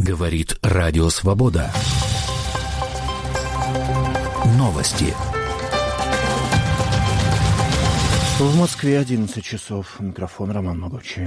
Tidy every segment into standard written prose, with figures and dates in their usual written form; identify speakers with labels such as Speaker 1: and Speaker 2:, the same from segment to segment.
Speaker 1: Говорит Радио Свобода. Новости.
Speaker 2: В Москве 11 часов. Микрофон Роман Могучий.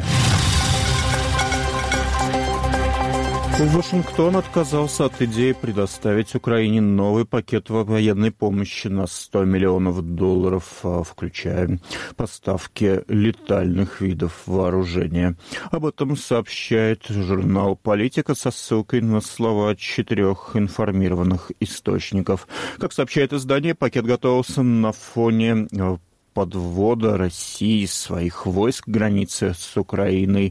Speaker 2: Вашингтон отказался от идеи предоставить Украине новый пакет военной помощи на $100 миллионов, включая поставки летальных видов вооружения. Об этом сообщает журнал «Политика» со ссылкой на слова 4 информированных источников. Как сообщает издание, пакет готовился на фоне подвода России своих войск к границе с Украиной,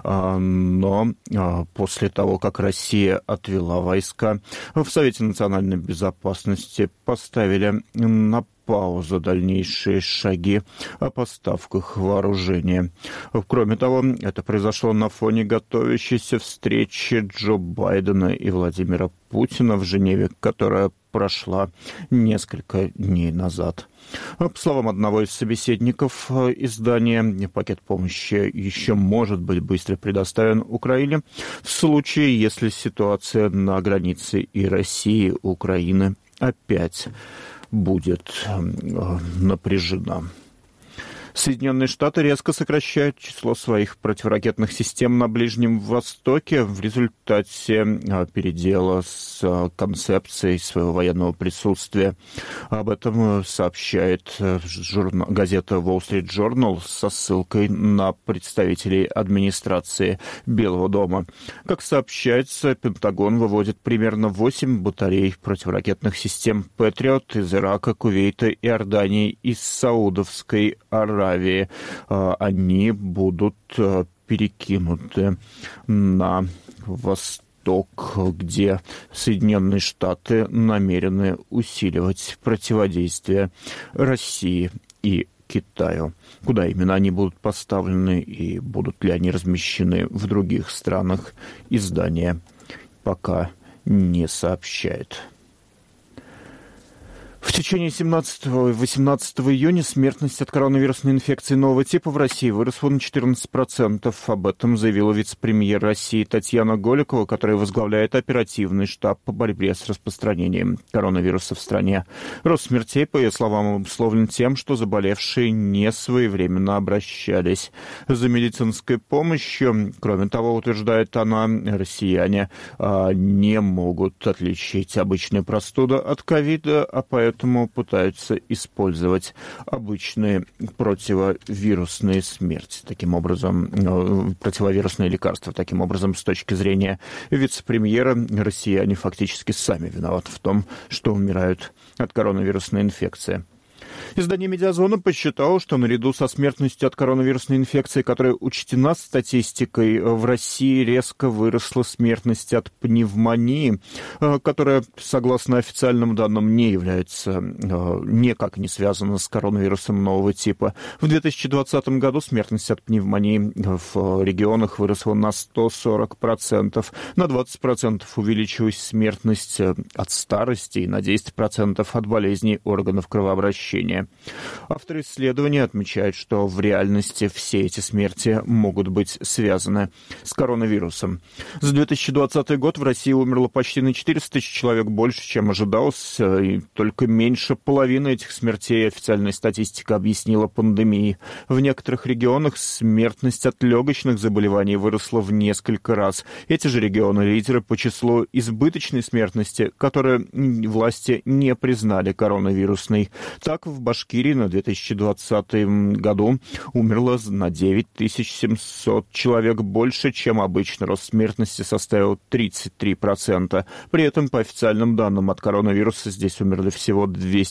Speaker 2: но после того, как Россия отвела войска, в Совете национальной безопасности поставили на паузу дальнейшие шаги о поставках вооружения. Кроме того, это произошло на фоне готовящейся встречи Джо Байдена и Владимира Путина в Женеве, которая прошла несколько дней назад. По словам одного из собеседников издания, пакет помощи еще может быть быстро предоставлен Украине в случае, если ситуация на границе и России, и Украины опять будет напряжена. Соединенные Штаты резко сокращают число своих противоракетных систем на Ближнем Востоке в результате передела с концепцией своего военного присутствия. Об этом сообщает газета Wall Street Journal со ссылкой на представителей администрации Белого дома. Как сообщается, Пентагон выводит примерно 8 батарей противоракетных систем «Патриот» из Ирака, Кувейта, Иордании и Саудовской Аравии. Они будут перекинуты на восток, где Соединенные Штаты намерены усиливать противодействие России и Китаю. Куда именно они будут поставлены и будут ли они размещены в других странах, издание пока не сообщает. В течение 17 и 18 июня смертность от коронавирусной инфекции нового типа в России выросла на 14%. Об этом заявила вице-премьер России Татьяна Голикова, которая возглавляет оперативный штаб по борьбе с распространением коронавируса в стране. Рост смертей, по ее словам, обусловлен тем, что заболевшие не своевременно обращались за медицинской помощью. Кроме того, утверждает она, россияне не могут отличить обычную простуду от ковида, а поэтому пытаются использовать обычные противовирусные смерти. Таким образом, противовирусные лекарства. Таким образом, с точки зрения вице-премьера, россияне фактически сами виноваты в том, что умирают от коронавирусной инфекции. Издание «Медиазона» посчитало, что наряду со смертностью от коронавирусной инфекции, которая учтена статистикой, в России резко выросла смертность от пневмонии, которая, согласно официальным данным, не является, никак не связана с коронавирусом нового типа. В 2020 году смертность от пневмонии в регионах выросла на 140%. На 20% увеличилась смертность от старости и на 10% от болезней органов кровообращения. Авторы исследования отмечают, что в реальности все эти смерти могут быть связаны с коронавирусом. За 2020 год в России умерло почти на 400 тысяч человек больше, чем ожидалось, и только меньше половины этих смертей официальная статистика объяснила пандемией. В некоторых регионах смертность от легочных заболеваний выросла в несколько раз. Эти же регионы лидеры по числу избыточной смертности, которые власти не признали коронавирусной. Так, в Башкирии на 2020 году умерло на 9700 человек больше, чем обычно. Рост смертности составил 33%. При этом, по официальным данным, от коронавируса здесь умерли всего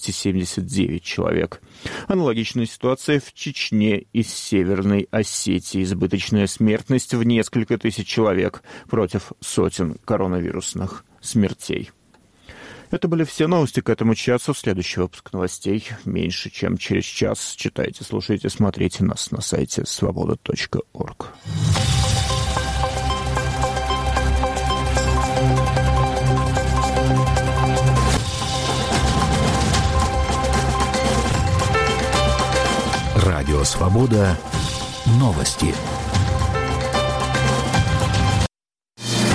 Speaker 2: 279 человек. Аналогичная ситуация в Чечне и Северной Осетии. Избыточная смертность в несколько тысяч человек против сотен коронавирусных смертей. Это были все новости к этому часу. Следующий выпуск новостей меньше, чем через час. Читайте, слушайте, смотрите нас на сайте svoboda.org.
Speaker 1: Радио «Свобода». Новости.